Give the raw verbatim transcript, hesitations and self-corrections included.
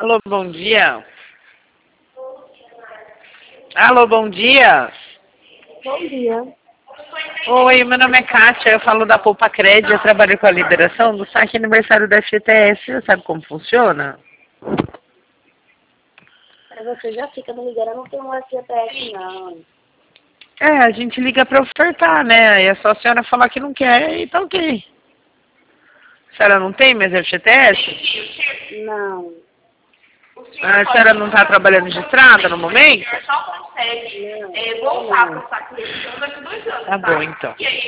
Alô, bom dia. Alô, bom dia. Bom dia. Oi, meu nome é Kátia, eu falo da Poupa Crédito, eu trabalho com a lideração do saque aniversário da F T S. Você sabe como funciona? Mas você já fica me ligando, eu não tenho um F G T S não. É, a gente liga pra ofertar, né? Aí é só a senhora falar que não quer e tá ok. A senhora não tem mais F G T S? Não. A senhora não tá trabalhando de estrada no momento? Não. Tá bom, então.